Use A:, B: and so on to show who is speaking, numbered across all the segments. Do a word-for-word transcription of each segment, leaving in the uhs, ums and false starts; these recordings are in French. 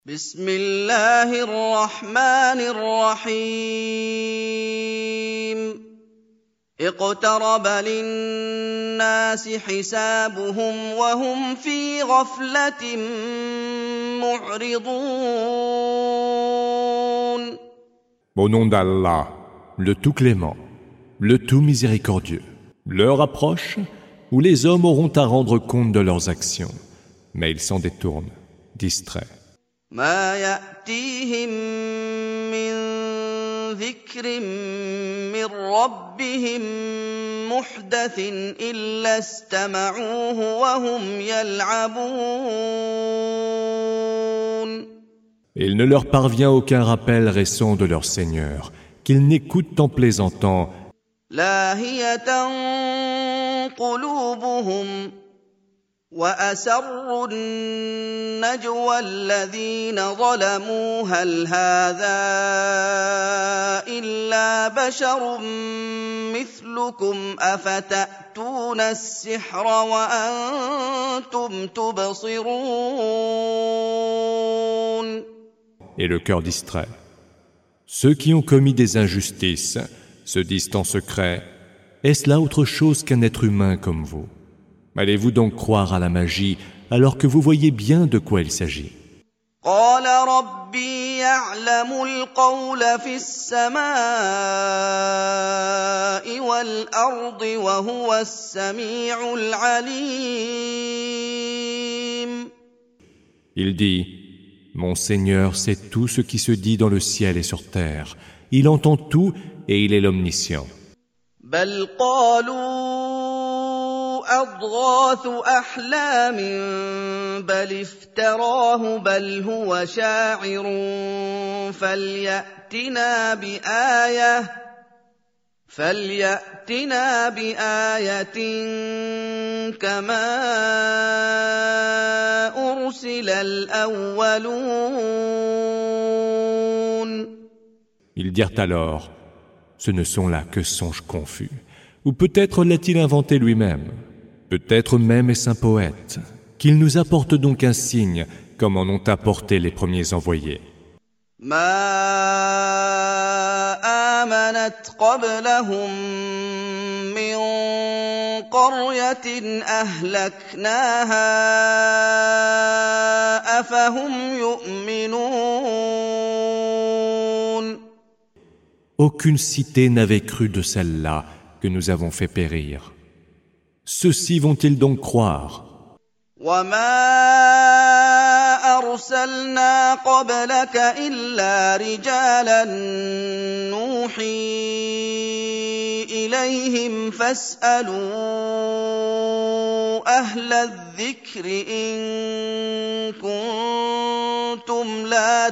A: بسم الله الرحمن الرحيم اقترب للناس حسابهم وهم في غفلة معرضون.
B: Au nom d'Allah, le tout clément, le tout miséricordieux. L'heure approche où les hommes auront à rendre compte de leurs actions, mais ils s'en détournent, distraits.
A: ما يأتيهم من ذكر من ربهم محدث إلا استمعوه وهم يلعبون.
B: Il ne leur parvient aucun rappel récent de leur Seigneur, qu'ils n'écoutent en plaisantant.
A: لاهية قلوبهم وأسروا النجوى الذين ظلموا هل هذا إلا بشر مثلكم أفتأتون السحر وأنتم تبصرون.
B: Et le cœur distrait. Ceux qui ont commis des injustices se disent en secret, est-ce là autre chose qu'un être humain comme vous? Allez-vous donc croire à la magie alors que vous voyez bien de quoi il s'agit?
A: قال ربي يعلم القول في السماء والأرض وهو السميع العليم.
B: Il dit, mon Seigneur sait tout ce qui se dit dans le ciel et sur terre. Il entend tout et il est l'omniscient.
A: بل قالوا أضغاث أحلام بل افتراه بل هو شاعر فليأتنا بآية فليأتنا بآية كما أرسل الأولون.
B: Ils dirent alors, ce ne sont là que songes confus. Ou peut-être l'a-t-il inventé lui-même. Peut-être même est-ce un poète. Qu'il nous apporte donc un signe, comme en ont apporté les premiers envoyés.
A: ما آمنت قبلهم من قرية أهلكناها أفهم يؤمنون.
B: Aucune cité n'avait cru de celle-là que nous avons fait périr. Ceux-ci vont-ils donc croire?
A: وما أرسلنا قبلك إلا رجالا نوحي إليهم فاسألوا أهل الذكر إن كنتم لا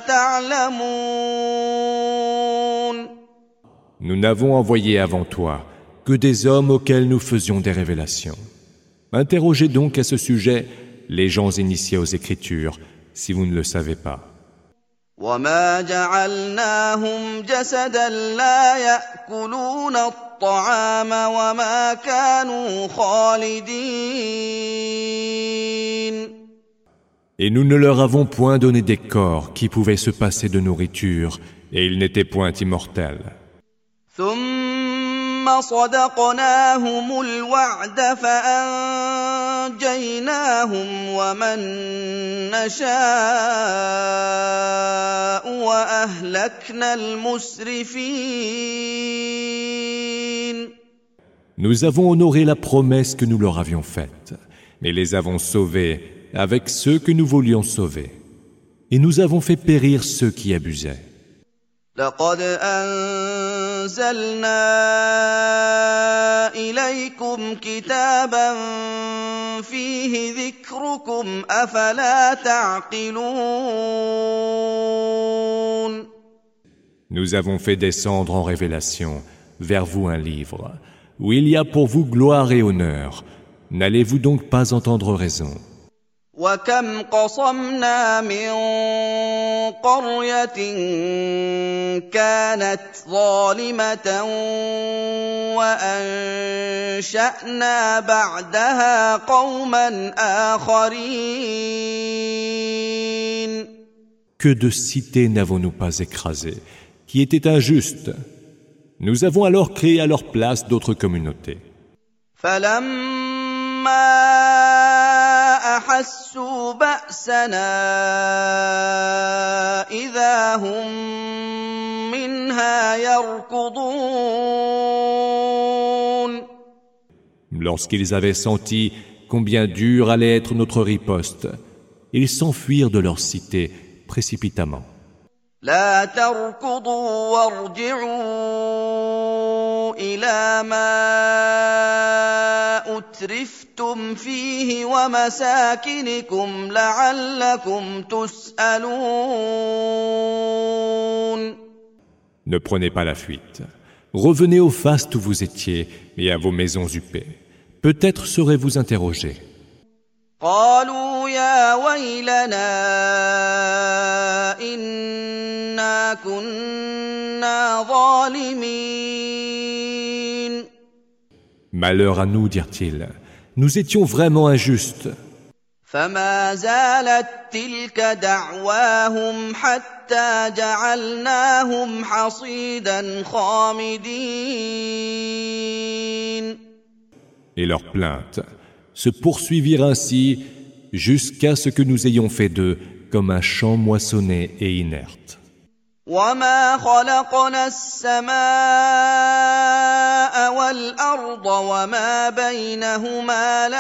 A: تعلمون.
B: Nous n'avons envoyé avant toi que des hommes auxquels nous faisions des révélations. Interrogez donc à ce sujet les gens initiés aux Écritures, si vous ne le savez pas.
A: وما جعلناهم جسدا لا يأكلون الطعام وما كانوا خالدين.
B: Et nous ne leur avons point donné des corps qui pouvaient se passer de nourriture, et ils n'étaient point immortels.
A: ثم صدقناهم الوعد فأنجيناهم ومن نشاء وأهلكنا المسرفين.
B: Nous avons honoré la promesse que nous leur avions faite, mais les avons sauvés avec ceux que nous voulions sauver. Et nous avons fait périr ceux qui abusaient.
A: لقد أنزلنا إليكم كتابا فيه ذكركم أفلا تعقلون.
B: Nous avons fait descendre en révélation vers vous un livre où il y a pour vous gloire et honneur. N'allez-vous donc pas entendre raison?
A: وكم قصمنا من قرية كانت ظالمة وأنشأنا بعدها قوما آخرين.
B: Que de cités n'avons-nous pas écrasées, qui étaient injustes. Nous avons alors créé à leur place d'autres communautés.
A: أحسوا بأسنا إذا هم منها يركضون.
B: Lorsqu'ils avaient senti combien dur allait être notre riposte, ils s'enfuirent de leur cité précipitamment.
A: لا تركضوا وارجعوا إلى ما أترفتم فيه ومساكنكم لعلكم تسألون.
B: Ne prenez pas la fuite. Revenez au faste où vous étiez et à vos maisons huppées. Peut-être serez-vous interrogés.
A: قالوا يا ويلنا إنا كنا ظالمين.
B: Malheur à nous, dirent-ils. Nous étions vraiment injustes.
A: فما زالت تلك دعواهم حتى جعلناهم حصيدا خامدين.
B: Et leurs plaintes se poursuivirent ainsi jusqu'à ce que nous ayons fait d'eux comme un champ moissonné et inerte.
A: وما خلقنا السماء والأرض وما بينهما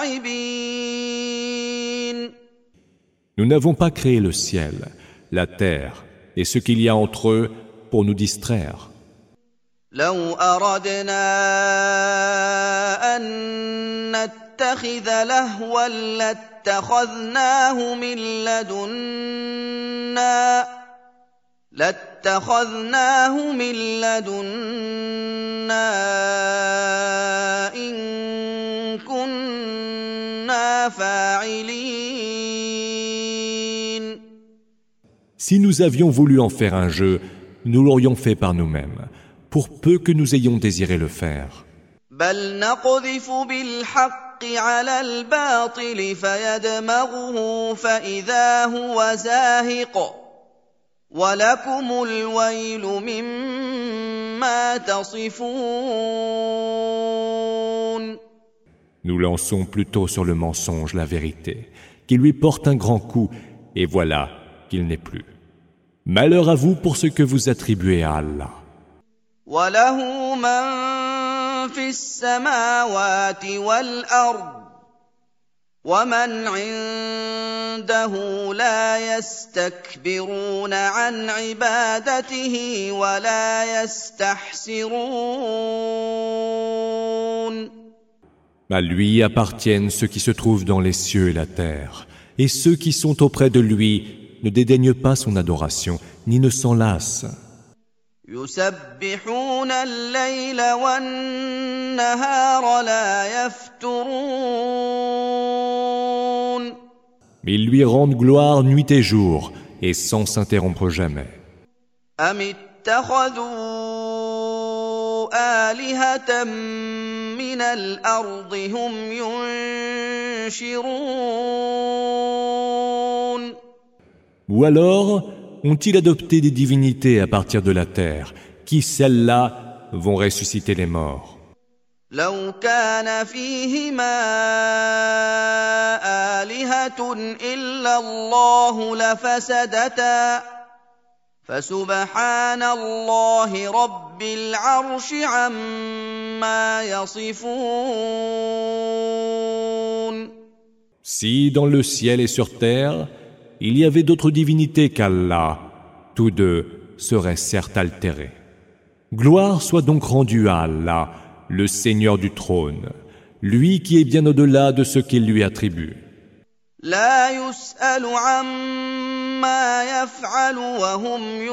A: لاعبين.
B: Nous n'avons pas créé le ciel, la terre et ce qu'il y a entre eux pour nous distraire.
A: لو أردنا أن نتخذ لهوا لاتخذناه من لدنا لاتخذناه من لدنا إن كنا فاعلين.
B: Si nous avions voulu en faire un jeu, nous l'aurions fait par nous-mêmes, pour peu que nous ayons désiré le faire.
A: بل نقذف بالحق على الباطل فيدمغه فإذا هو زاهق ولكم الويل مما تصفون.
B: Nous lançons plutôt sur le mensonge la vérité, qui lui porte un grand coup, et voilà qu'il n'est plus. Malheur à vous pour ce que vous attribuez à Allah.
A: وله من في السماوات والأرض ومن عنده لا يستكبرون عن عبادته ولا يستحسرون.
B: À lui appartiennent ceux qui se trouvent dans les cieux et la terre, et ceux qui sont auprès de lui ne dédaignent pas son adoration, ni ne s'en lassent.
A: يسبحون الليل والنهار لا يفترون.
B: Ils lui rendent gloire nuit et jour, et sans s'interrompre jamais.
A: أم اتخذوا آلهة من الأرض هم ينشرون.
B: Ou alors, ont-ils adopté des divinités à partir de la terre, qui, celles-là, vont ressusciter les morts?
A: لو كان فيهما آلهة إلا الله لفسدتا فسبحان الله رب العرش عما يصفون.
B: Si dans le ciel et sur terre, il y avait d'autres divinités qu'Allah, tous deux seraient certes altérés. Gloire soit donc rendue à Allah, le Seigneur du trône, lui qui est bien au-delà de ce qu'il lui attribue.
A: لا يسأل عما يفعل وهم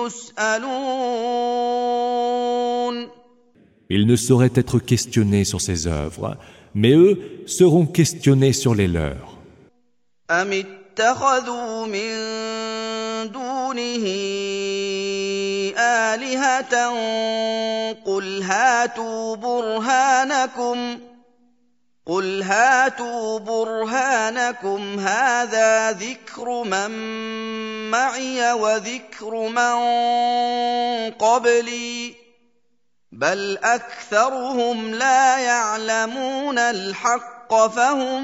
A: يسألون.
B: Il ne saurait être questionné sur ses œuvres, mais eux seront questionnés sur les leurs.
A: أم اتخذوا من دونه آلهة قل هاتوا برهانكم قل هاتوا برهانكم هذا ذكر من معي وذكر من قبلي بل أكثرهم لا يعلمون الحق فهم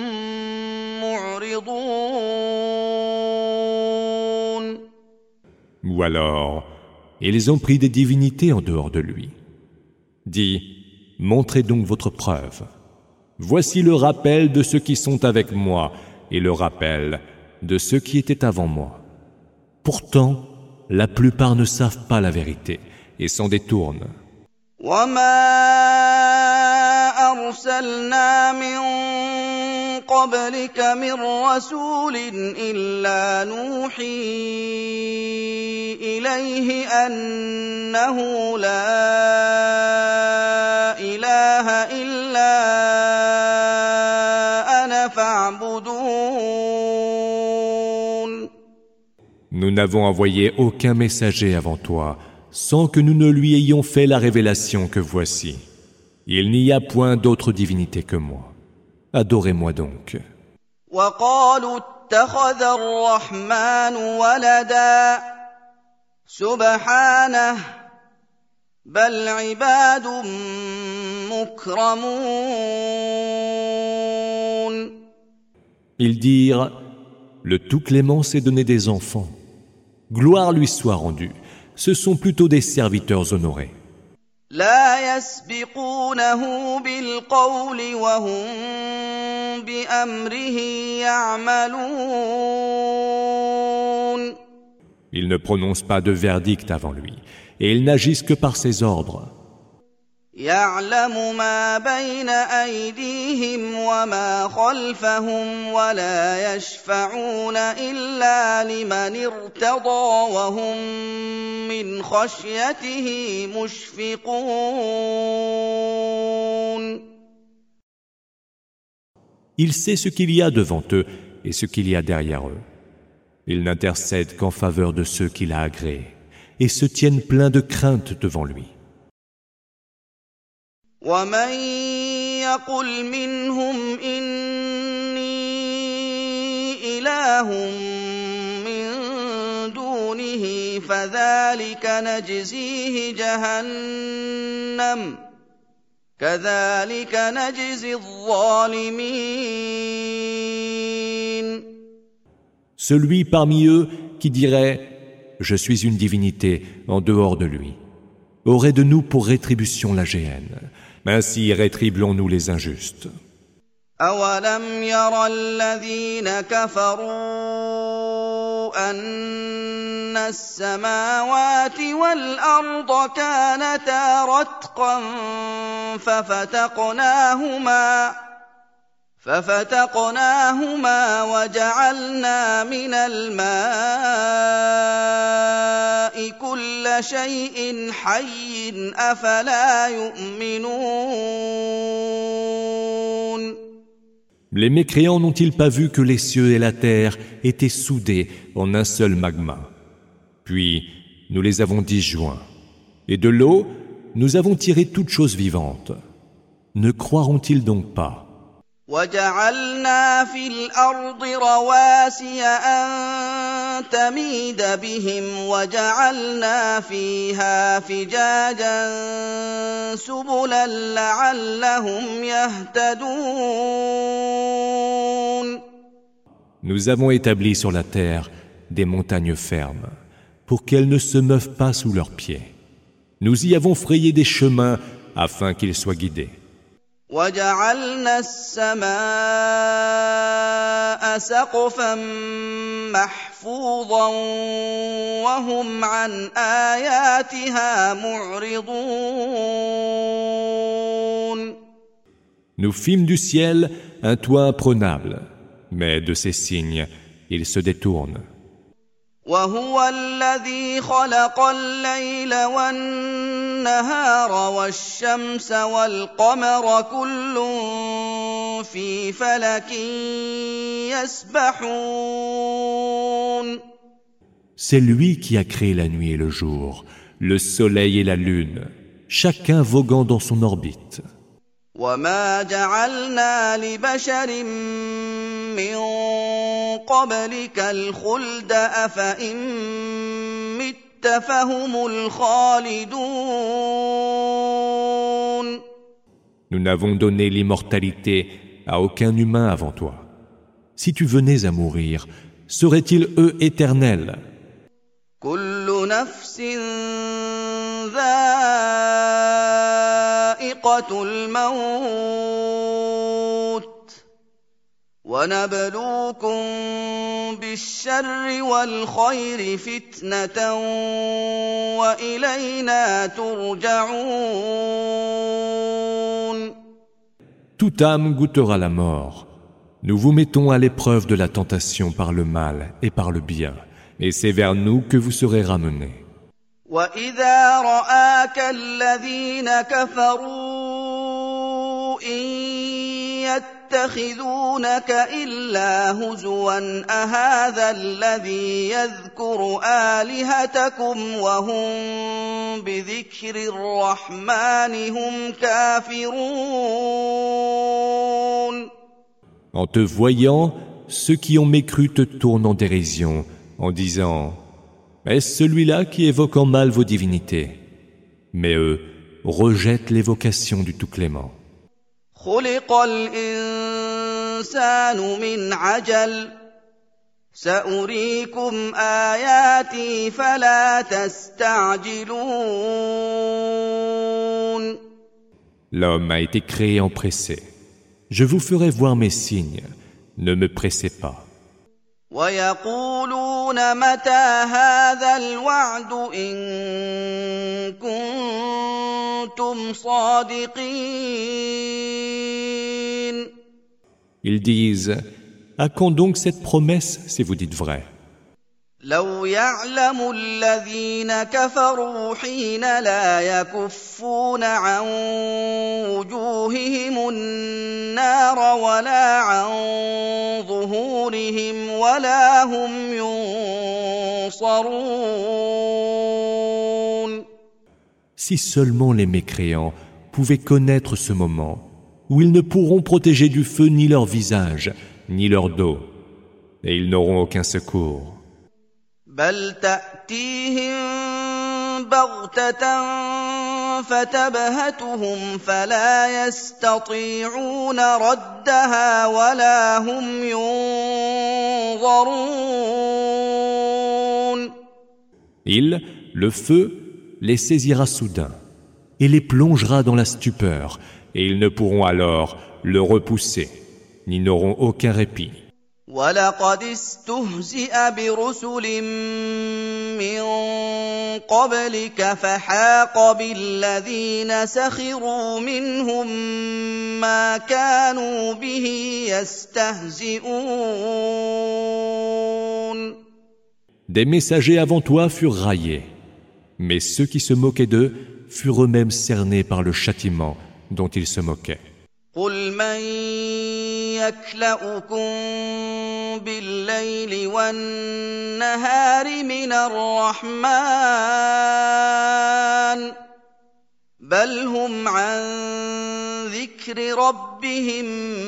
A: معرضون.
B: Ou alors, ils ont pris des divinités en dehors de lui. Dis, montrez donc votre preuve. Voici le rappel de ceux qui sont avec moi et le rappel de ceux qui étaient avant moi. Pourtant, la plupart ne savent pas la vérité et s'en détournent.
A: وما أرسلنا من قبلك من رسول إلا نوحي إليه أنه لا إله إلا أنا فاعبدون.
B: Nous n'avons envoyé aucun messager avant toi, sans que nous ne lui ayons fait la révélation que voici. Il n'y a point d'autre divinité que moi. Adorez-moi donc.
A: وقالوا اتخذ الرحمن ولدا سبحانه بل عباد مكرمون.
B: Ils dirent, le Tout-Clément s'est donné des enfants. Gloire lui soit rendue. Ce sont plutôt des serviteurs honorés.
A: لا يسبقونه بالقول وهم بأمره يعملون.
B: Ils ne prononcent pas de verdict avant lui, et ils n'agissent que par ses ordres.
A: يعلم ما بين أيديهم وما خلفهم ولا يشفعون إلا لمن ارتضى وهم من خشيته مشفقون.
B: Il sait ce qu'il y a devant eux et ce qu'il y a derrière eux. Il n'intercède qu'en faveur de ceux qu'il a agréés et se tiennent pleins de crainte devant lui.
A: ومن يقل منهم إني إله من دونه فذلك نجزيه جهنم كذلك نجزي الظالمين.
B: Celui parmi eux qui dirait « Je suis une divinité en dehors de lui » aurait de nous pour rétribution la géhenne. Ainsi rétribuons-nous les injustes.
A: أولم ير الذين كفروا أن السماوات والأرض كانتا رتقا ففتقناهما ففتقناهما وجعلنا من الماء كل شيء حي أفلا يؤمنون.
B: Les mécréants n'ont-ils pas vu que les cieux et la terre étaient soudés en un seul magma? Puis, nous les avons disjoints. Et de l'eau, nous avons tiré toute chose vivante. Ne croiront-ils donc pas?
A: وجعلنا في الأرض رواسي أن تميد بهم وجعلنا فيها فجاجا سبلا لعلهم يهتدون.
B: Nous avons établi sur la terre des montagnes fermes pour qu'elles ne se meuvent pas sous leurs pieds. Nous y avons frayé des chemins afin qu'ils soient guidés.
A: وجعلنا السماء سقفا محفوظا وهم عن آياتها معرضون.
B: Nous fîmes du ciel un toit imprenable, mais de ses signes, ils se détournent.
A: وهو الذي خلق الليل والنهار والشمس والقمر كل في فلك يسبحون.
B: C'est lui qui a créé la nuit et le jour, le soleil et la lune, chacun voguant dans son orbite.
A: وما جعلنا لبشر من قبلك الخلد أفإن مت فهم الخالدون.
B: Nous n'avons donné l'immortalité à aucun humain avant toi. Si tu venais à mourir, seraient-ils eux éternels?
A: كل نفس ذائقة الموت ونبلوكم بالشر والخير فتنة وإلينا ترجعون.
B: Toute âme goûtera la mort. Nous vous mettons à l'épreuve de la tentation par le mal et par le bien, et c'est vers nous que vous serez ramenés.
A: وَإِذَا رَآكَ الَّذِينَ كَفَرُوا إِن يَتَّخِذُونَكَ إِلَّا هُزُوًا أَهَٰذَا الَّذِي يَذْكُرُ آلِهَتَكُمْ وَهُم بِذِكْرِ الرَّحْمَٰنِ هُمْ كَافِرُونَ.
B: En te voyant, ceux qui ont mécru te tournent en dérision, en disant « Est-ce celui-là qui évoque en mal vos divinités ?» Mais eux rejettent l'évocation du Tout-Clément.
A: خُلِقَ الْإِنسَانُ مِنْ عَجَلٍ سَأُرِيكُمْ آيَاتِي فَلَا تَسْتَعْجِلُونَ.
B: L'homme a été créé empressé. Je vous ferai voir mes signes. Ne me pressez pas.
A: وَيَقُولُونَ مَتَى هَٰذَا الْوَعْدُ إِن كُنتُمْ صَادِقِينَ.
B: Ils disent « À quand donc cette promesse si vous dites vrai ?»
A: لو يعلم الذين كفروا حين لا يكفون عن وجوههم النار ولا عن ظهورهم ولا هم ينصرون.
B: Si seulement les mécréants pouvaient connaître ce moment où ils ne pourront protéger du feu ni leur visage, ni leur dos, et ils n'auront aucun secours.
A: بل تأتيهم بغتة فتبهتهم فلا يستطيعون ردها ولا هم ينظرون.
B: Il, le feu, les saisira soudain et les plongera dans la stupeur, et ils ne pourront alors le repousser, ni n'auront aucun répit.
A: وَلَقَدِ اسْتُهْزِئَ بِرُسُلٍ مِّن قَبْلِكَ فَحَاقَ بِالَّذِينَ سَخِرُوا مِنْهُم مَّا كَانُوا بِهِ يَسْتَهْزِئُونَ.
B: Des messagers avant toi furent raillés, mais ceux qui se moquaient d'eux furent eux-mêmes cernés par le châtiment dont ils se moquaient.
A: قُلْ مَن يَكْلَؤُكُم بِاللَّيْلِ وَالنَّهَارِ مِنَ الرَّحْمَٰنِ بَلْ هُمْ عَن ذِكْرِ رَبِّهِم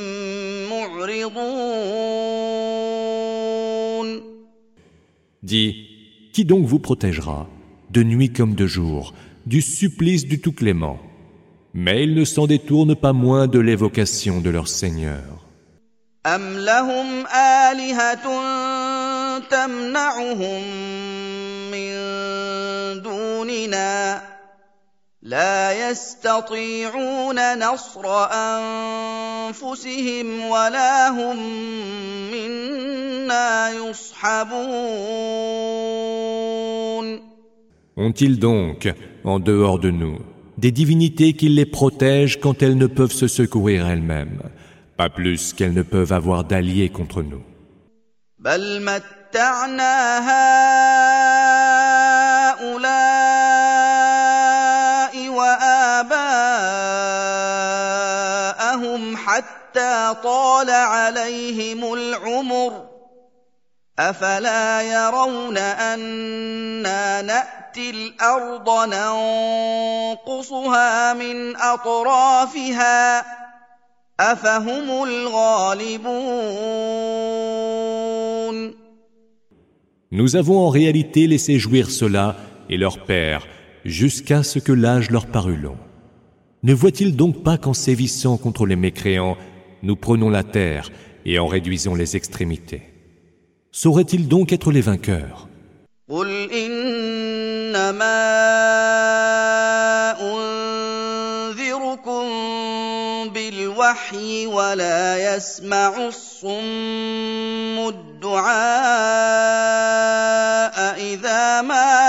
A: مُّعْرِضُونَ.
B: Dis, qui donc vous protégera, de nuit comme de jour, du supplice du Tout-Clément? Mais ils ne s'en détournent pas moins de l'évocation de leur Seigneur.
A: أَمْ لَهُمْ آلِهَةٌ تَمْنَعُهُم مِّن دُونِنَا لَا يَسْتَطِيعُونَ نَصْرَ أَنفُسِهِمْ وَلَا هُم مِّنَّا يُصْحَبُونَ.
B: Ont-ils donc, en dehors de nous, des divinités qui les protègent quand elles ne peuvent se secourir elles-mêmes, pas plus qu'elles ne peuvent avoir d'alliés contre nous?
A: بل متعنا هؤلاء وآباءهم حتى طال عليهم العمر أفلا يرون أنا نأتي الأرض ننقصها من أطرافها أفهم الغالبون.
B: Nous avons en réalité laissé jouir cela et leur père jusqu'à ce que l'âge leur parût long. Ne voient-ils donc pas qu'en sévissant contre les mécréants, nous prenons la terre et en réduisons les extrémités? Sauraient-ils donc être les vainqueurs?
A: قل إنما أنذركم بالوحي ولا يسمع الصم الدعاء إذا ما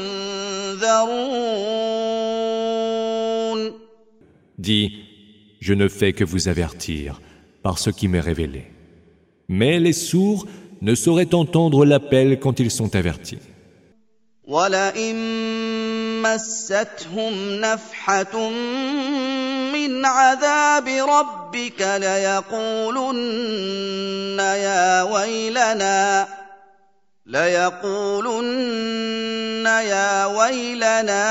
A: ينذرون.
B: Dis, je ne fais que vous avertir par ce qui m'est révélé. Mais les sourds ne sauraient entendre l'appel quand ils sont avertis.
A: وَلَئِن مَّسَّتْهُمْ نَفْحَةٌ مِّنْ عَذَابِ رَبِّكَ لَيَقُولُنَّ يَا وَيْلَنَا لَيَقُولُنَّ يَا وَيْلَنَا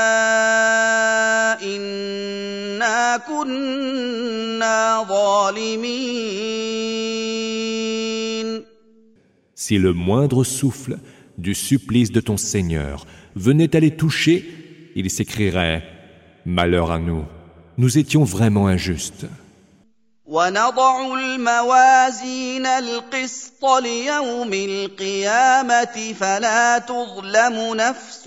A: إِنَّا كُنَّا ظَالِمِينَ.
B: Si le moindre souffle du supplice de ton Seigneur venait à les toucher, ils s'écrieraient « Malheur à nous, nous étions vraiment injustes. »
A: وَنَضَعُ الْمَوَازِينَ الْقِسْطَ لِيَوْمِ الْقِيَامَةِ فَلَا تُظْلَمُ نَفْسٌ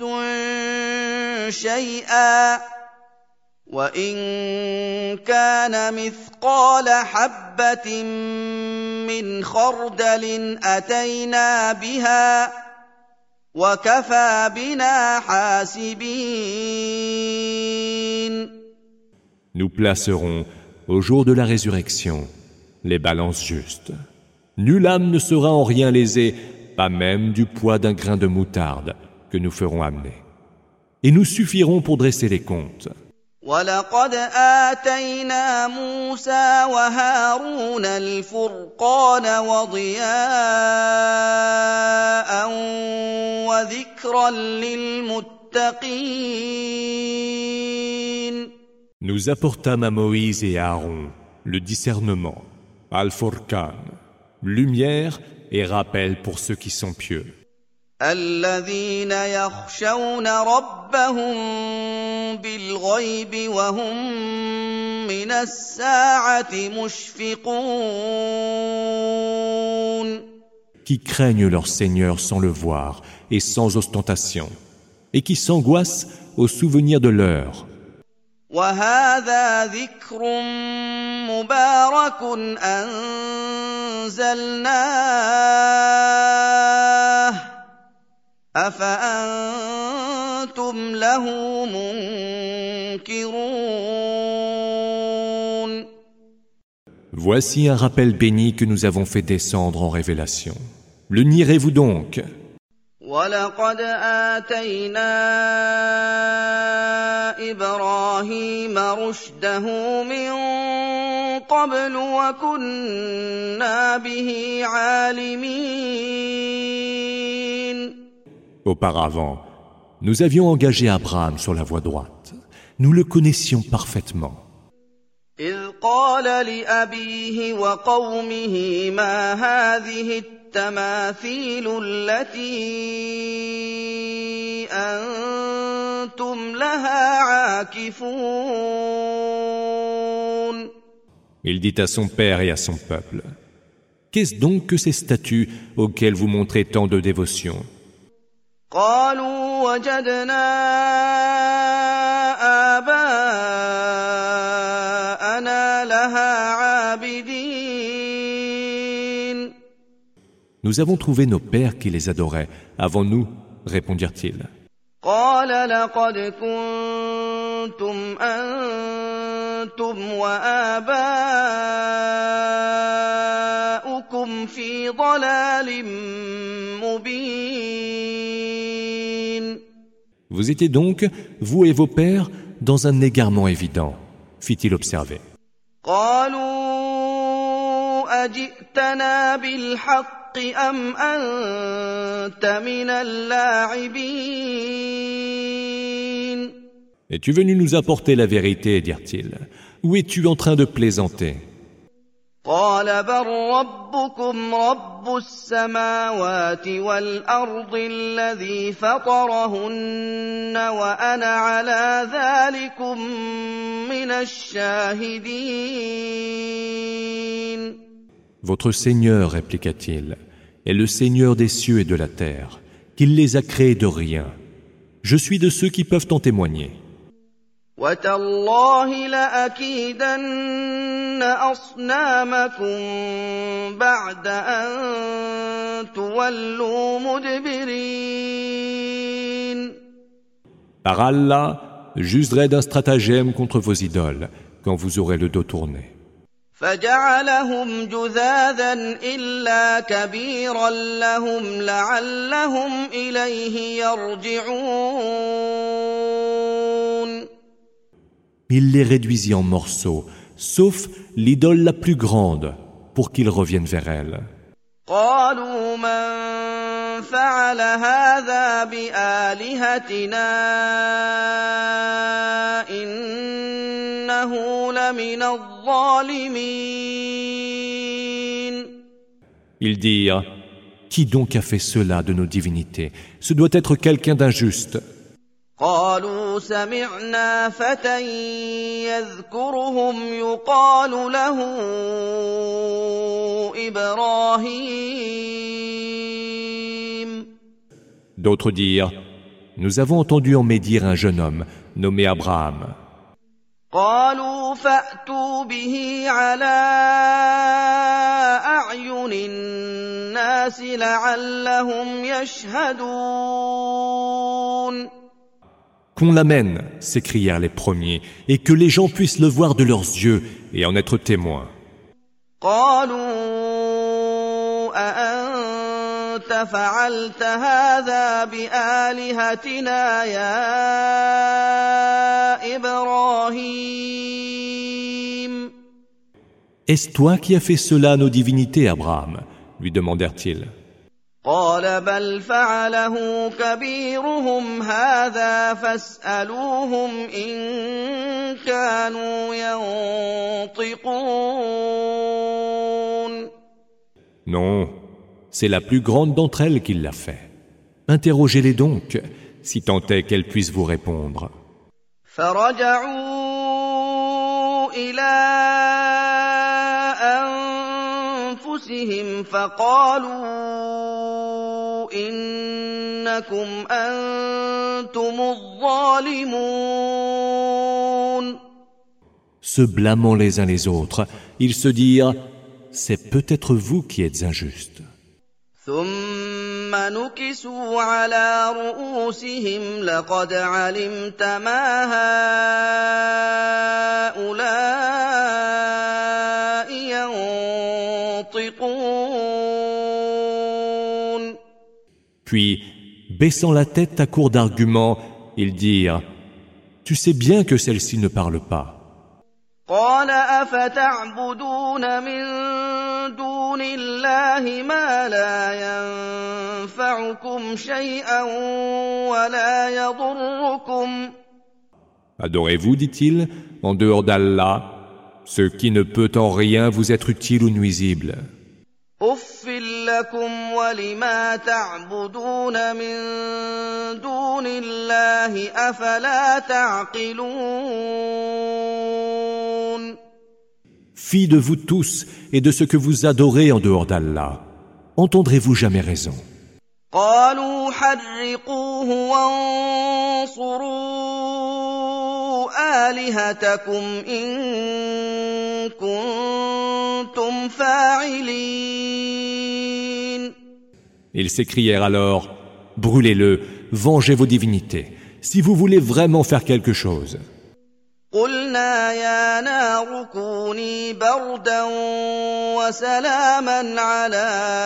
A: شَيْئًا وَإِن كَانَ مِثْقَالَ حَبَّةٍ مِّنْ خَرْدَلٍ أَتَيْنَا بِهَا وَكَفَى بِنَا حَاسِبِينَ.
B: Nous placerons au jour de la résurrection les balances justes. Nulle âme ne sera en rien lésée, pas même du poids d'un grain de moutarde que nous ferons amener. Et nous suffirons pour dresser les comptes.
A: وَلَقَدْ آتَيْنَا مُوسَى وَهَارُونَ الْفُرْقَانَ وَضِيَاءً وَذِكْرًا لِّلْمُتَّقِينَ.
B: Nous apportâmes à Moïse et à Aaron le discernement, Al-Furqan, lumière et rappel pour ceux qui sont pieux.
A: الذين يخشون ربهم بالغيب وهم من الساعة مشفقون.
B: Qui craignent leur Seigneur sans le voir et sans ostentation, et qui s'angoissent au souvenir de l'heure.
A: وهذا ذكر مبارك أنزلناه أفأنتم له منكرون.
B: Voici un rappel béni que nous avons fait descendre en révélation. Le nierez-vous donc?
A: وَلَقَدْ آتَيْنَا إِبْرَاهِيمَ رُشْدَهُ مِن قَبْلُ وَكُنَّا بِهِ عَالِمِينَ.
B: Auparavant, nous avions engagé Abraham sur la voie droite. Nous le connaissions parfaitement.
A: إِذْ قَالَ لِأَبِيهِ وَقَوْمِهِ مَا هَٰذِهِ التَّمَاثِيلُ الَّتِي أَنتُمْ لَهَا عَاكِفُونَ.
B: Il dit à son père et à son peuple: Qu'est-ce donc que ces statues auxquelles vous montrez tant de dévotion?
A: قالوا وجدنا آباءنا لها عابدين.
B: Nous avons trouvé nos pères qui les adoraient avant nous, répondirent-ils.
A: قال لقد كنتم أنتم وآباؤكم في ضلال مبين.
B: Vous étiez donc, vous et vos pères, dans un égarement évident, fit-il observer.
A: قالوا أجئتنا بالحق أم أنت من اللاعبين.
B: Es-tu venu nous apporter la vérité, dirent-ils, ou es-tu en train de plaisanter?
A: قال بل ربكم رب السماوات والأرض الذي فطرهن وأنا على ذلكم من الشاهدين.
B: Votre Seigneur, répliqua-t-il, est le Seigneur des cieux et de la terre, qu'il les a créés de rien. Je suis de ceux qui peuvent en témoigner.
A: وتالله لأكيدن أصنامكم بعد أن تولوا مدبرين.
B: Par Allah, j'userai d'un stratagème contre vos idoles quand vous aurez le dos tourné.
A: فجعلهم جذاذا إلا كبيرا لهم لعلهم إليه يرجعون.
B: Il les réduisit en morceaux, sauf l'idole la plus grande, pour qu'ils reviennent vers elle.
A: قالوا من فعل هذا بآلهتنا إنه لمن الظالمين.
B: Ils dirent, qui donc a fait cela de nos divinités? Ce doit être quelqu'un d'injuste.
A: قالوا سمعنا فتى يذكرهم يقال له إبراهيم.
B: D'autres dirent, nous avons entendu en médire un jeune homme nommé Abraham.
A: قالوا فأتوا به على أعين الناس لعلهم يشهدون.
B: Qu'on l'amène, s'écrièrent les premiers, et que les gens puissent le voir de leurs yeux et en être témoins.
A: قالوا أأنت فعلت هذا بآلهتنا يا إبراهيم.
B: Est-ce toi qui as fait cela à nos divinités, Abraham? Lui demandèrent-ils.
A: قال بل فعله كبيرهم هذا فاسألوهم إن كانوا ينطقون.
B: Non, c'est la plus grande d'entre elles qui l'a fait. Interrogez-les donc, si tant est qu'elles puissent vous répondre.
A: فرجعوا إلى أنفسهم فقالوا إنكم أنتم الظالمون.
B: Se blâmant les uns les autres, ils se dirent, c'est peut-être vous qui êtes injustes.
A: ثم نكسوا على رؤوسهم لقد علمت ما هؤلاء ينطقون.
B: Puis, baissant la tête à court d'arguments, ils dirent, tu sais bien que celle-ci ne parle pas.
A: قال أفتعبدون من دون الله ما لا ينفعكم شيئا ولا يضركم.
B: Adorez-vous, dit-il, en dehors d'Allah, ce qui ne peut en rien vous être utile ou nuisible.
A: أف لكم ولما تعبدون من دون الله أفلا تعقلون.
B: Fi de vous tous et de ce que vous adorez en dehors d'Allah, entendrez-vous jamais raison?
A: قالوا حرقوه وانصروا آلهتكم إن كنتم فاعلين.
B: Ils s'écrièrent alors, brûlez-le, vengez vos divinités, si vous voulez vraiment faire quelque chose.
A: قلنا يا نار كوني بردا وسلاما على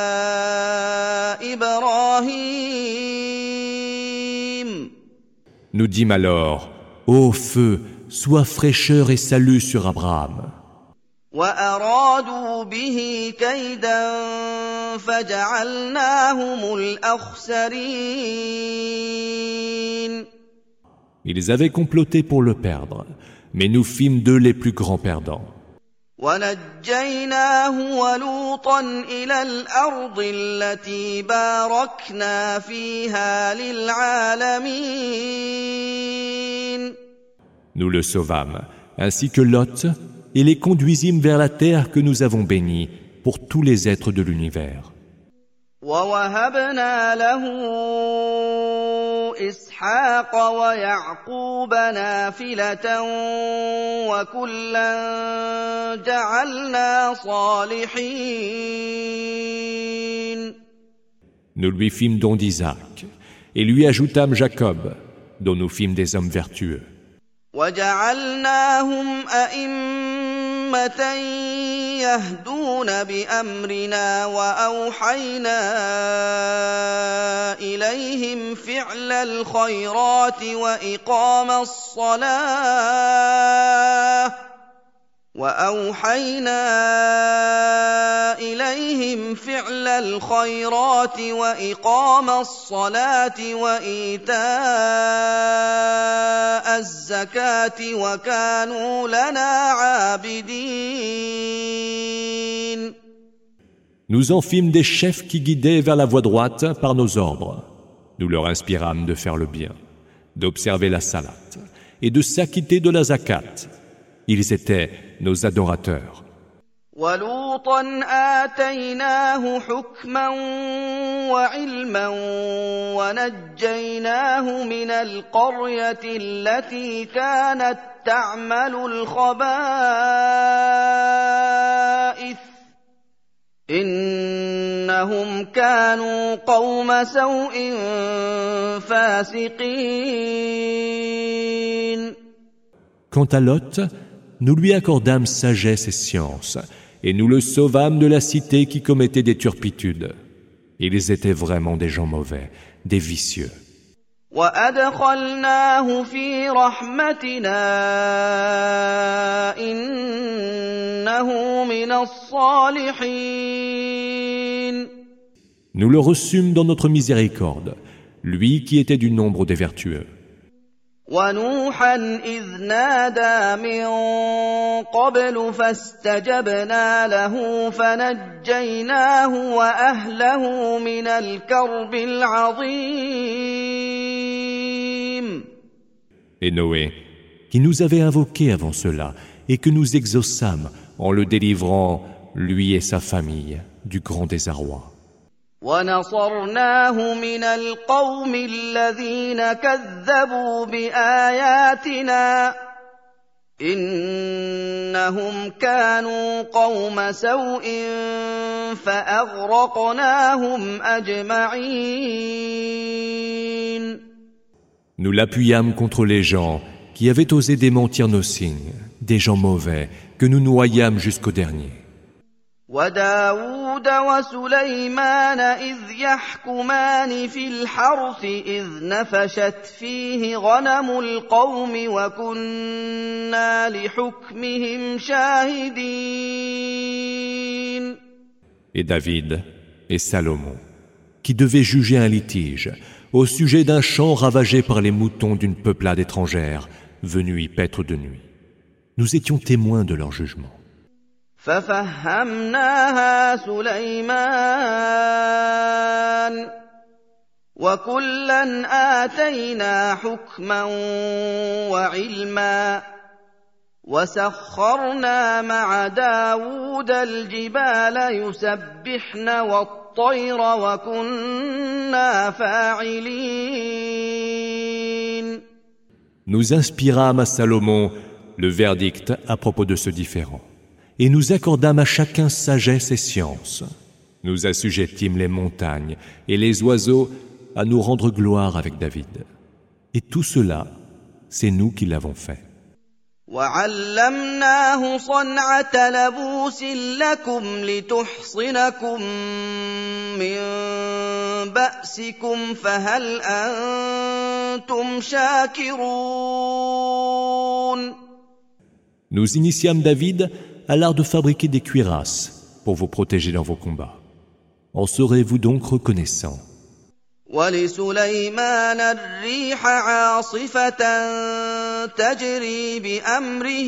A: إبراهيم.
B: Nous dîmes alors, ô feu, sois fraîcheur et salut sur Abraham.
A: وأرادوا به كيدا فجعلناهم الأخسرين.
B: Ils avaient comploté pour le perdre, mais nous fîmes d'eux les plus grands perdants.
A: ونجيناه ولوطا إلى الأرض التي باركنا فيها للعالمين.
B: Nous le sauvâmes, ainsi que Lot, et les conduisîmes vers la terre que nous avons bénie pour tous les êtres de l'univers.
A: ووهبنا له إسحاق ويعقوب نافلة وكلا جعلنا صالحين.
B: Nous lui fîmes don d'Isaac, et lui ajoutâmes Jacob, dont nous fîmes des hommes vertueux.
A: وجعلناهم أئمة يهدون بأمرنا وأوحينا إليهم فعل الخيرات وإقام الصلاة وأوحينا إليهم فعل الخيرات وإقام الصلاة وإيتاء الزكاة وكانوا لنا عابدين.
B: Nous en fîmes des chefs qui guidaient vers la voie droite par nos ordres. Nous leur inspirâmes de faire le bien, d'observer la salat et de s'acquitter de la zakat. Ils étaient nos adorateurs.
A: وَلُوطًا آتَيْنَاهُ حُكْمًا وَعِلْمًا وَنَجَّيْناهُ مِنَ الْقَرْيَةِ الَّتِي كَانَتْ تَعْمَلُ الْخَبَائِثَ إِنَّهُمْ كَانُوا قَوْمَ سَوْءٍ فَاسِقِينَ.
B: Quant à Lot, nous lui accordâmes sagesse et science, et nous le sauvâmes de la cité qui commettait des turpitudes. Ils étaient vraiment des gens mauvais, des vicieux.
A: وَأَدْخَلْنَاهُ فِي رَحْمَتِنَا إِنَّهُ مِنَ الصَّالِحِينَ.
B: Nous le reçûmes dans notre miséricorde, lui qui était du nombre des vertueux.
A: وَنُوحًا إِذْ نَادَىٰ مِن قَبْلُ فَاسْتَجَبْنَا لَهُ فَنَجَّيْنَاهُ وَأَهْلَهُ مِنَ الْكَرْبِ الْعَظِيمِ.
B: Et Noé, qui nous avait invoqués avant cela, et que nous exaucâmes en le délivrant, lui et sa famille, du grand désarroi.
A: وَنَصَرْنَاهُ مِنَ الْقَوْمِ الَّذِينَ كَذَّبُوا بِآيَاتِنَا إِنَّهُمْ كَانُوا قَوْمَ سَوْءٍ فَأَغْرَقْنَاهُمْ أَجْمَعِينَ.
B: Nous l'appuyâmes contre les gens qui avaient osé démentir nos signes, des gens mauvais, que nous noyâmes jusqu'au dernier.
A: وَدَاوُودَ وَسُلَيْمَانَ إِذْ يَحْكُمَانِ فِي الْحَرْثِ إِذْ نَفَشَتْ فِيهِ غَنَمُ الْقَوْمِ وَكُنَّا لِحُكْمِهِمْ شَاهِدِينَ.
B: Et David et Salomon, qui devaient juger un litige au sujet d'un champ ravagé par les moutons d'une peuplade étrangère venue y paître de nuit. Nous étions témoins de leur jugement.
A: فَفَهَّمْنَاهَا سُلَيْمَانَ وَكُلًّا آتَيْنَا حُكْمًا وَعِلْمًا وَسَخَّرْنَا مَعَ دَاوُودَ الْجِبَالَ يُسَبِّحْنَ وَالطَّيْرَ وَكُنَّا فَاعِلِينَ.
B: Nous inspirâmes à Salomon le verdict à propos de ce différend. Et nous accordâmes à chacun sagesse et science. Nous assujettîmes les montagnes et les oiseaux à nous rendre gloire avec David. Et tout cela, c'est nous qui l'avons fait.
A: وَعَلَّمْنَاهُ صَنْعَةَ لَبُوسٍ لَكُمْ لِتُحْصِنَكُم مِّن بَأْسِكُمْ فَهَلْ أَنتُمْ شَاكِرُونَ.
B: Nous initiâmes David à l'art de fabriquer des cuirasses pour vous protéger dans vos combats. En serez-vous donc reconnaissants?
A: وَلِسُلَيْمَانَ الرِّيحَ عَاصِفَةً تَجْرِي بِأَمْرِهِ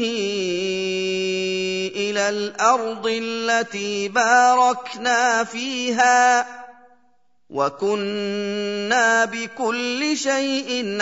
A: إِلَى الْأَرْضِ الَّتِي بَارَكْنَا فِيهَا وَكُنَّا بِكُلِّ شَيْءٍ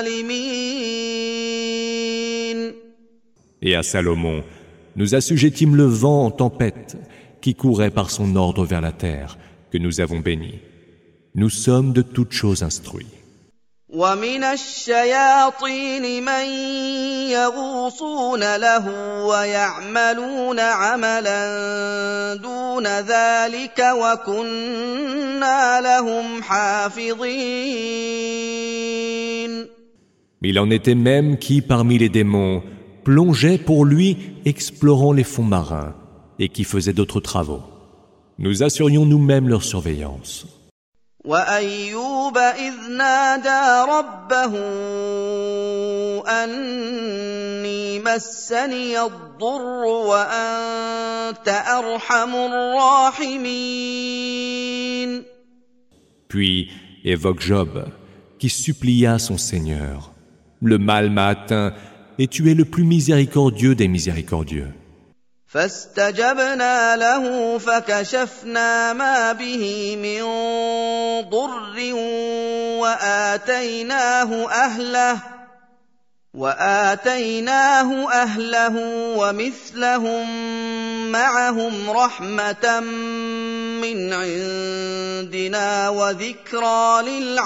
A: عَالِمِينَ.
B: Et à Salomon, nous assujettîmes le vent en tempête qui courait par son ordre vers la terre, que nous avons béni. Nous sommes de toutes choses instruits.
A: وَمِنَ الشَّيَاطِينِ مَن يَغُوصُونَ لَهُ وَيَعْمَلُونَ عَمَلًا دُونَ ذَلِكَ وَكُنَّا لَهُمْ حَافِظِينَ.
B: Il en était même qui, parmi les démons, plongeaient pour lui, explorant les fonds marins, et qui faisaient d'autres travaux. Nous assurions nous-mêmes leur surveillance.
A: وَأَيُّوبَ إِذْ نَادَىٰ رَبَّهُ أَنِّي مَسَّنِيَ الضُّرُّ وَأَنتَ أَرْحَمُ الرَّاحِمِينَ.
B: Puis évoque Job, qui supplia son Seigneur. Le mal m'a atteint, et tu es le plus miséricordieux des miséricordieux.
A: فاستجبنا له فكشفنا ما به من ضر وآتيناه أهله وآتيناه أهله ومثلهم معهم رحمة من عندنا وذكرى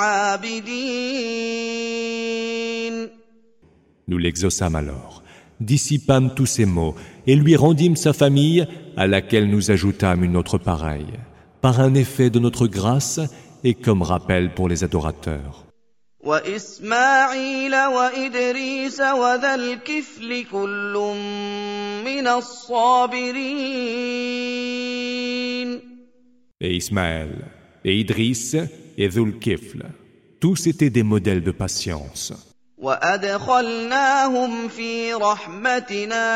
A: للعابدين.
B: Nous l'exaucâmes alors, dissipâmes tous ses maux et lui rendîmes sa famille à laquelle nous ajoutâmes une autre pareille, par un effet de notre grâce et comme rappel pour les adorateurs.
A: وإسماعيل وإدريس وذا الكفل كل من الصابرين.
B: Et Ismaël, et Idriss, et Dhul-Kifl, tous étaient des modèles de patience.
A: وَأَدْخَلْنَاهُمْ فِي رَحْمَتِنَا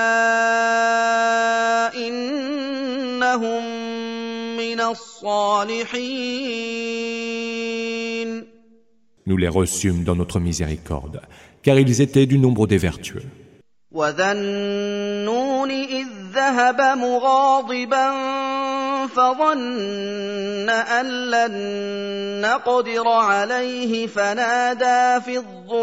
A: إِنَّهُمْ مِنَ الصَّالِحِينَ.
B: Nous les reçûmes dans notre miséricorde, car ils étaient du nombre des vertueux.
A: وَذَا النُّونِ إِذ ذَّهَبَ مُغَاضِبًا فَظَنَّ أَن لَّن نَّقْدِرَ عَلَيْهِ فَنَادَىٰ فِي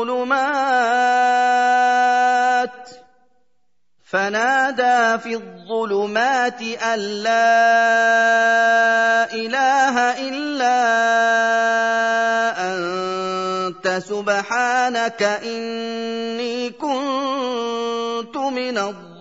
A: الظُّلُمَاتِ فَنَادَىٰ فِي الظُّلُمَاتِ أَن لَّا إِلَٰهَ إِلَّا أَنتَ سُبْحَانَكَ إِنِّي كُنتُ مِنَ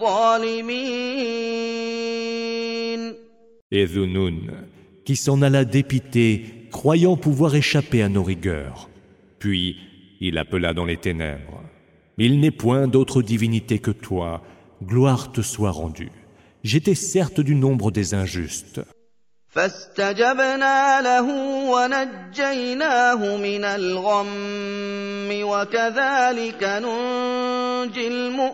A: الظَّالِمِينَ.
B: Et Dhunoun, qui s'en alla dépité, croyant pouvoir échapper à nos rigueurs. Puis il appela dans les ténèbres. Il n'est point d'autre divinité que toi, gloire te soit rendue. J'étais certes du nombre des injustes.
A: فاستجبنا له ونجيناه من الغم وكذلك ننجي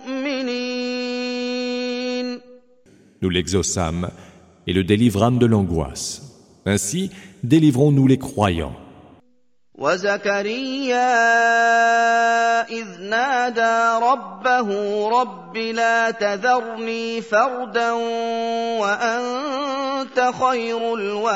A: المؤمنين.
B: Nous l'exaucâmes et le délivrâmes de l'angoisse. Ainsi, délivrons-nous les croyants.
A: وزكريا إذ نادى ربه رب لا تذرني فردا وأنت خير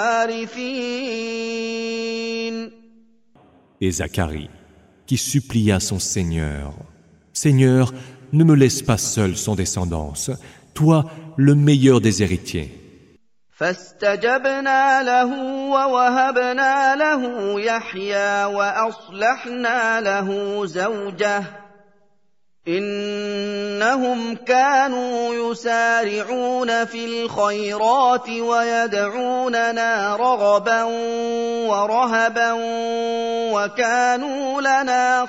A: الوارثين.
B: Et Zacharie, qui supplia son Seigneur, Seigneur, ne me laisse pas seul sans descendance, toi, le meilleur des héritiers.
A: فاستجبنا له ووهبنا له يحيى وأصلحنا له زوجه إنهم كانوا يسارعون في الخيرات ويدعوننا رغبا ورهبا وكانوا لنا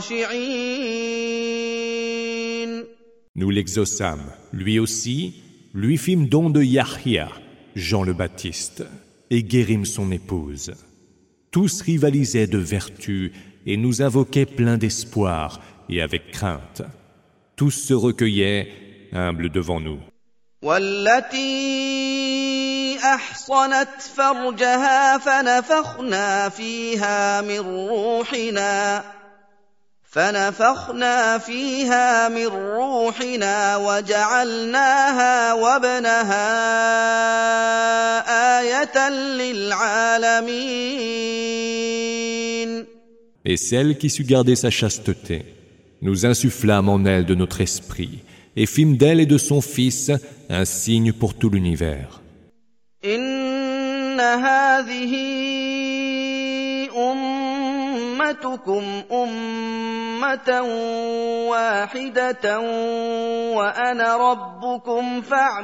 A: خاشعين.
B: Nous l'exaucâmes, lui aussi, lui fîmes don de Yahya, Jean le Baptiste, et guérîmes son épouse. Tous rivalisaient de vertu et nous invoquaient pleins d'espoir et avec crainte. Tous se recueillaient, humbles devant nous.
A: والتي أحصنت فرجها فنفخنا فيها من روحنا فنفخنا فيها من روحنا وجعلناها وابنها آية للعالمين.
B: Et celle qui sut garder sa chasteté, nous insufflâmes en elle de notre esprit et fîmes d'elle et de son fils un signe pour tout l'univers.
A: إن هذه أمتكم أمة واحدة وأنا ربكم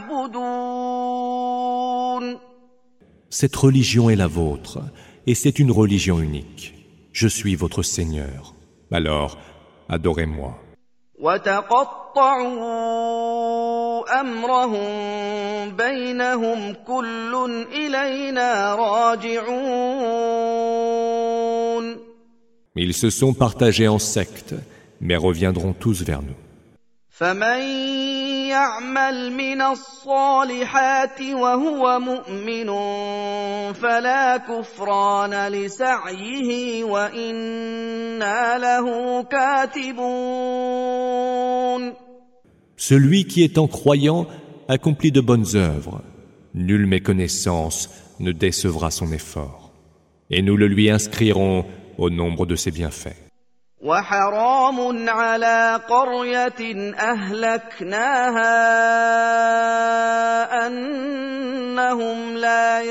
A: فاعبدون.
B: Cette religion est la vôtre, et c'est une religion unique. Je suis votre Seigneur. Alors, adorez-moi.
A: وتقطعوا أمرهم بينهم كل إلينا راجعون.
B: Ils se sont partagés en sectes, mais reviendront tous vers nous.
A: فمن يعمل من الصالحات وهو مؤمن فلا كفران لسعيه وإنا له كاتبون.
B: Celui qui étant croyant accomplit de bonnes œuvres. Nulle méconnaissance ne décevra son effort. Et nous le lui inscrirons au nombre de ses bienfaits.
A: وحرام على قرية أهلكناها أنهم لا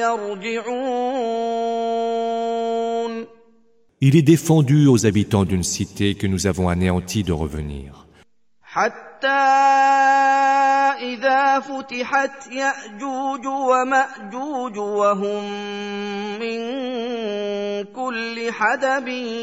A: يرجعون.
B: Il est défendu aux habitants d'une cité que nous avons anéantie de revenir.
A: حتى إذا فتحت يأجوج ومأجوج وهم من كل حدب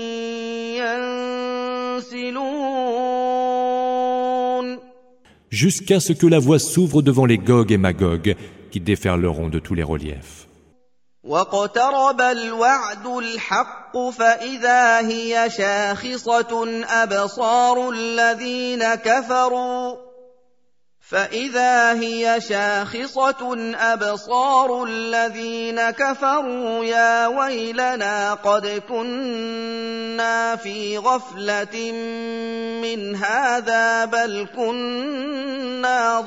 A: ينسلون.
B: Jusqu'à ce que la voie s'ouvre devant les Gog et Magog qui déferleront de tous les reliefs.
A: واقترب الوعد الحق فإذا هي شاخصة أبصار الذين كفروا فإذا هي شاخصة أبصار الذين كفروا يا ويلنا قد كنا في غفلة من هذا بل كنا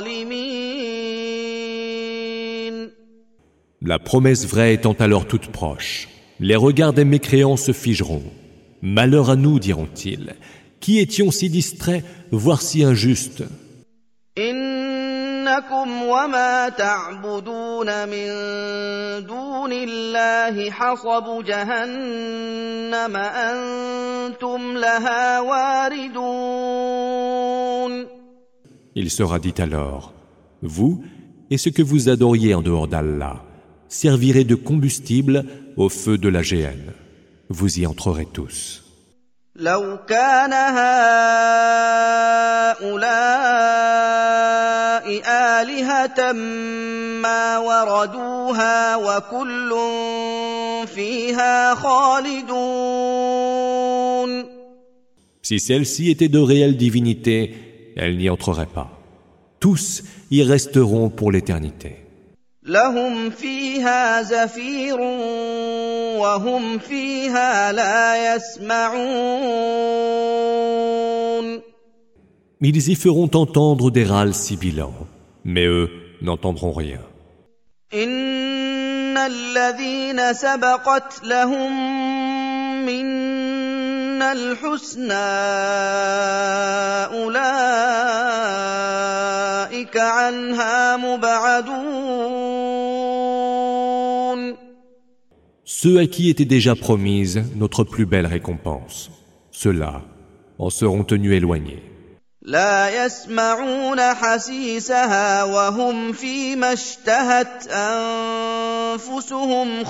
A: ظالمين.
B: La promesse vraie étant alors toute proche, les regards des mécréants se figeront. Malheur à nous, diront-ils, qui étions si distraits, voire si injustes.
A: إنكم وما تعبدون من دون الله حصب جهنم أنتم لها واردون.
B: Il sera dit alors, vous et ce que vous adoriez en dehors d'Allah servirez de combustible au feu de la géhenne. Vous y entrerez tous.
A: لو كان هؤلاء آلهة ما وردوها وكل فيها خالدون.
B: Si celles-ci étaient de réelles divinités, elles n'y entreraient pas. Tous y resteront pour l'éternité.
A: لهم فيها زفير وهم فيها لا يسمعون.
B: Ils y feront entendre des râles sibilants, mais eux n'entendront rien.
A: إن الذين سبقت لهم منا الحسنى أولئك عنها مبعدون.
B: Ceux à qui était déjà promise notre plus belle récompense, ceux-là en seront tenus éloignés.
A: لا يسمعون حسيسها وهم فيما اشتهت أنفسهم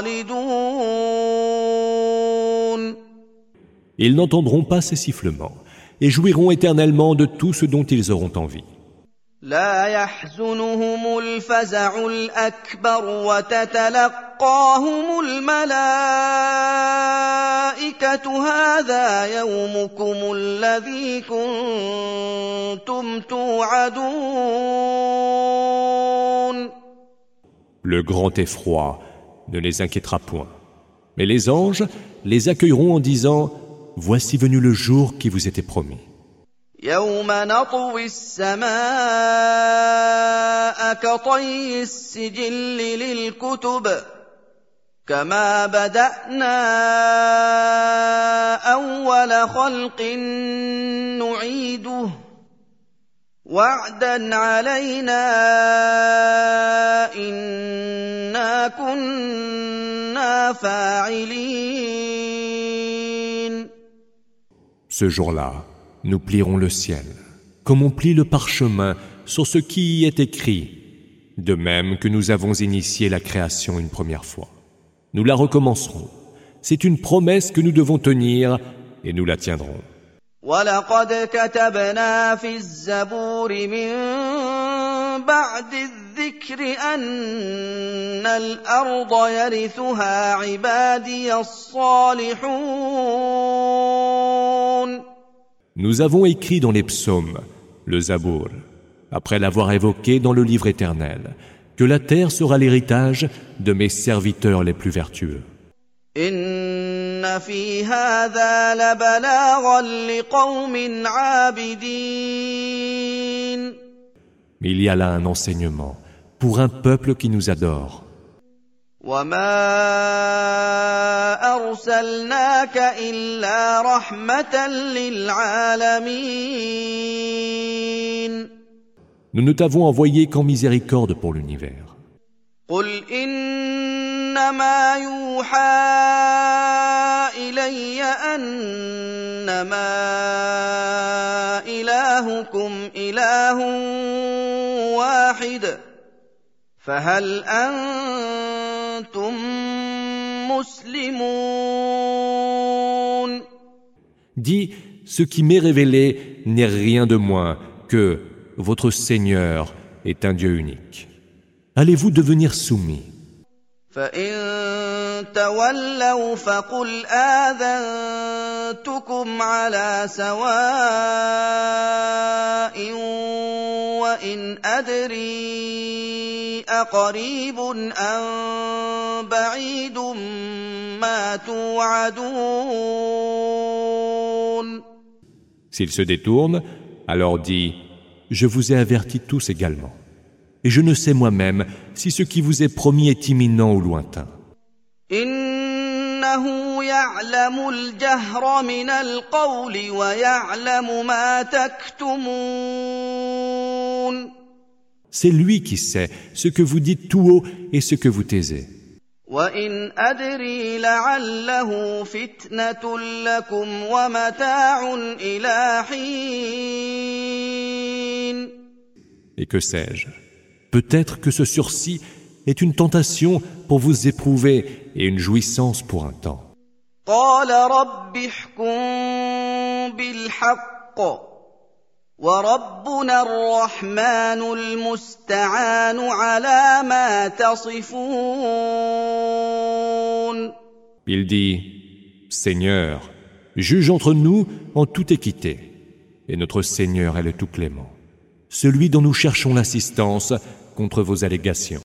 A: خالدون.
B: Ils n'entendront pas ces sifflements et jouiront éternellement de tout ce dont ils auront envie.
A: لا يحزنهم الفزع الأكبر وتتلقاهم الملائكة هذا يومكم الذي كنتم توعدون.
B: Le grand effroi ne les inquiétera point. Mais les anges les accueilleront en disant « Voici venu le jour qui vous était promis. »
A: يوم نطوي السماء كطي السجل للكتب كما بدأنا أول خلق نعيده وعدا علينا إنا كنا فاعلين.
B: Ce jour-là, nous plierons le ciel, comme on plie le parchemin sur ce qui y est écrit, de même que nous avons initié la création une première fois. Nous la recommencerons. C'est une promesse que nous devons tenir et nous la tiendrons.
A: وَلَقَدْ كَتَبْنَا فِي الزَّبُورِ مِن بَعْدِ الذِّكْرِ أَنَّ الْأَرْضَ يَرِثُهَا عِبَادِيَ الصَّالِحُونَ.
B: Nous avons écrit dans les psaumes, le Zabour, après l'avoir évoqué dans le livre éternel, que la terre sera l'héritage de mes serviteurs les plus vertueux.
A: إِنَّ فِي هَذَا لَبَلَاغًا لِقَوْمٍ عَابِدِينَ.
B: Mais il y a là un enseignement pour un peuple qui nous adore.
A: وَمَا أَرْسَلْنَاكَ إِلَّا رَحْمَةً لِلْعَالَمِينَ.
B: Nous ne t'avons envoyé qu'en miséricorde pour l'univers.
A: قُلْ إِنَّمَا يُوحَى إِلَيَّ أَنَّمَا إِلَٰهُكُمْ إِلَٰهٌ وَاحِدٌ فَهَلْ أَنتُم مُّسْلِمُونَ. Dis,
B: ce qui m'est révélé n'est rien de moins que votre Seigneur est un Dieu unique. Allez-vous devenir soumis?
A: فَإِن تَوَلَّوْا فَقُلْ آذَنتُكُمْ عَلَىٰ سَوَاءٍ وَإِنْ أَدْرِي أَقَرِيبٌ أَمْ بَعِيدٌ مَا تُوعَدُونَ.
B: S'ils se détournent, alors dis, je vous ai avertis tous également. Et je ne sais moi-même si ce qui vous est promis est imminent ou lointain.
A: إِنَّهُ يَعْلَمُ الْجَهْرَ مِنَ الْقَوْلِ وَيَعْلَمُ مَا تَكْتُمُونَ.
B: C'est lui qui sait ce que vous dites tout haut et ce que vous taisez.
A: وَإِنْ أَدْرِي لَعَلَّهُ فِتْنَةٌ لَكُمْ وَمَتَاعٌ إِلَىٰ حِينٍ.
B: Et que sais-je? Peut-être que ce sursis est une tentation pour vous éprouver et une jouissance pour un temps.
A: قَالَ رَبِّ احْكُم بِالْحَقِّ وَرَبُّنَا الرَّحْمَنُ الْمُسْتَعَانُ عَلَىٰ مَا تَصِفُونَ.
B: Il dit, Seigneur, juge entre nous en toute équité. Et notre Seigneur est le tout clément, celui dont nous cherchons l'assistance contre vos allégations.